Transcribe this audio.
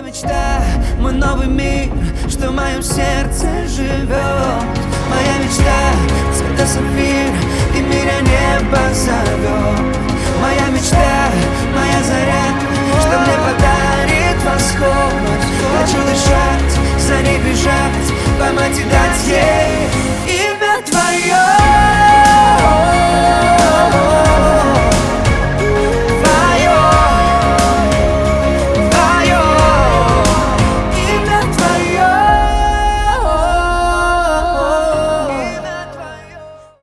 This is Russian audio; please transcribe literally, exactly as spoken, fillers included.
мечта, мой новый мир, что в моем сердце живет. Моя мечта, цвета сапфир, и миря небо.